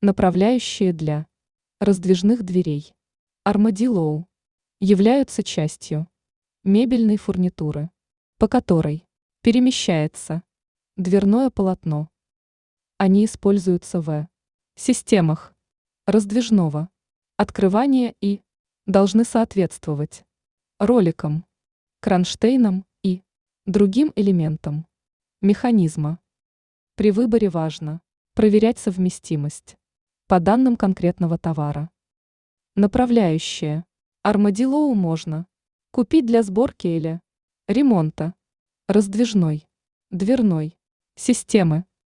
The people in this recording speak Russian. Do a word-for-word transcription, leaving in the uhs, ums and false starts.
Направляющие для раздвижных дверей Armadillo являются частью мебельной фурнитуры, по которой перемещается дверное полотно. Они используются в системах раздвижного открывания и должны соответствовать роликам, кронштейнам и другим элементам механизма. При выборе важно проверять совместимость по данным конкретного товара. Направляющие Armadillo можно купить для сборки или ремонта раздвижной дверной системы.